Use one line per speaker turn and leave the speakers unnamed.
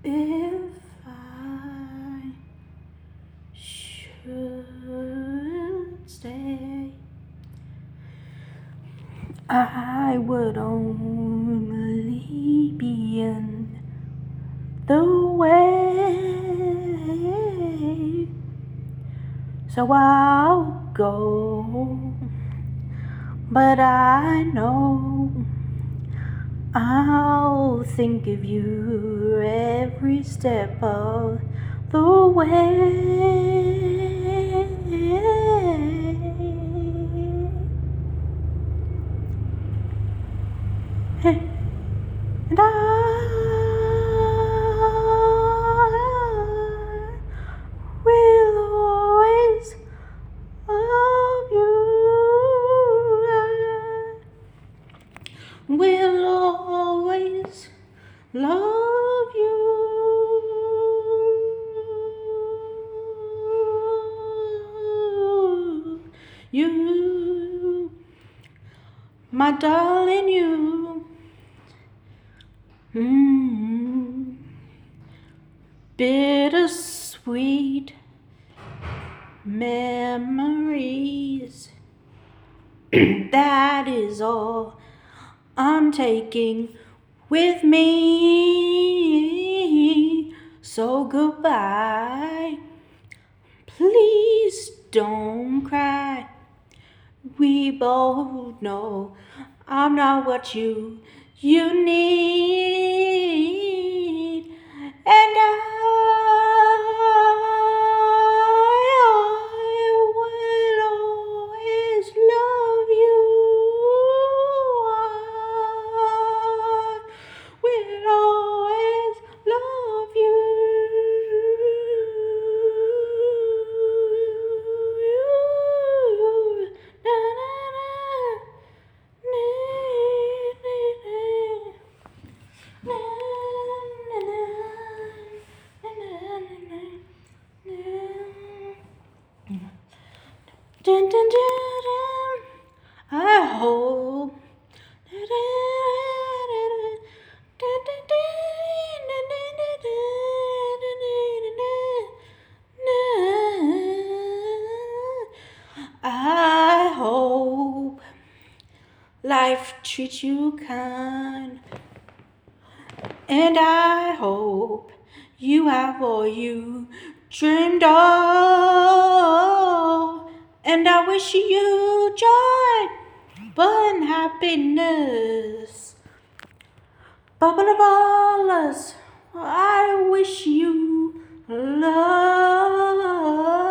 If I should stay, I would only be in the way. So I'll go, but I know I'll think of you every step of the way. And I will always love you. I will always love you. You, my darling, you. Bittersweet memories. That is all I'm taking with me. So goodbye. Please don't cry. We both know I'm not what you need. And I will always love you. I will always love you. Na, na, na, na, na, na, na. Dun, dun, dun, dun. I hope. I hope life treats you kind, and I hope you have all you dreamed of, and I wish you joy and happiness. But above all else, I wish you love.